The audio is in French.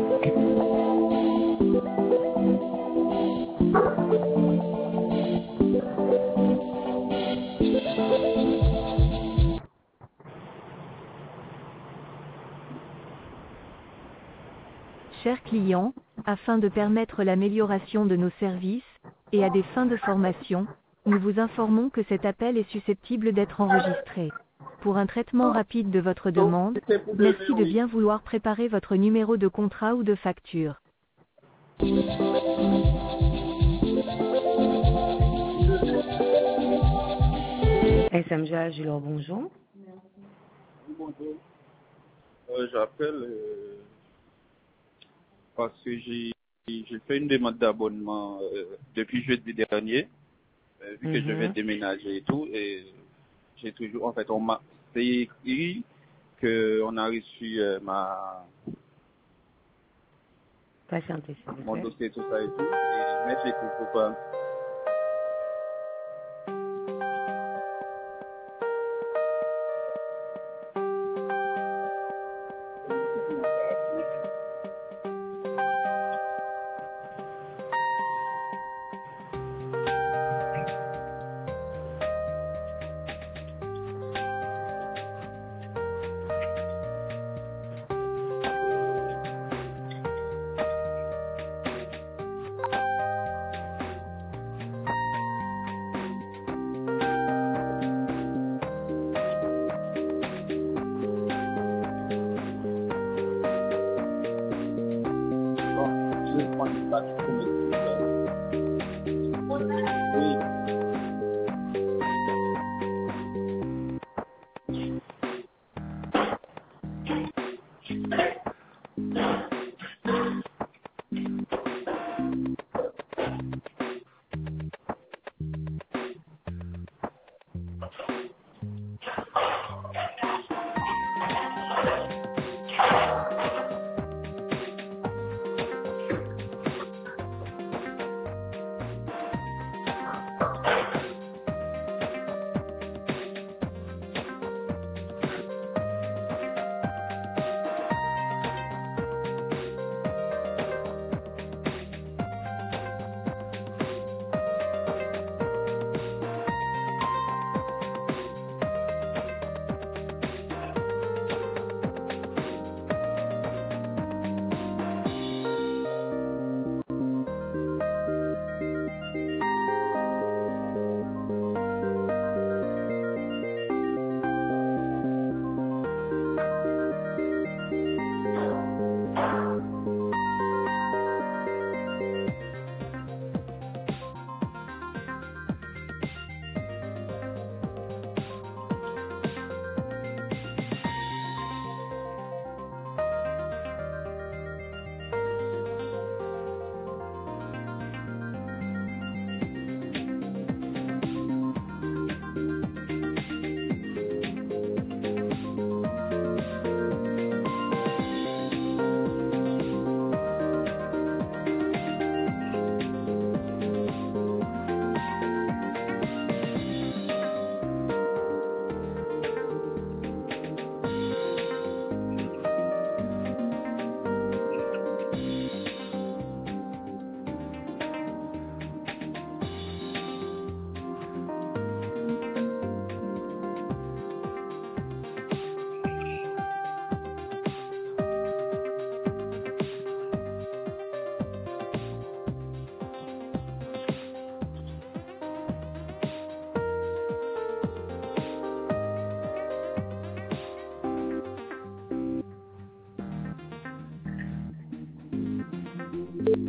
Chers clients, afin de permettre l'amélioration de nos services, et à des fins de formation, nous vous informons que cet appel est susceptible d'être enregistré. Pour un traitement rapide de votre demande, merci de bien vouloir préparer votre numéro de contrat ou de facture. SMGA, Jules, bonjour. Bonjour. J'appelle parce que j'ai fait une demande d'abonnement depuis jeudi dernier, vu que je vais déménager et tout, et j'ai toujours, en fait, on m'a écrit qu'on a reçu Patientez, s'il vous mon plaît. dossier, tout ça et tout, mais j'ai toujours pas. Bon, je prends une place pour me dire.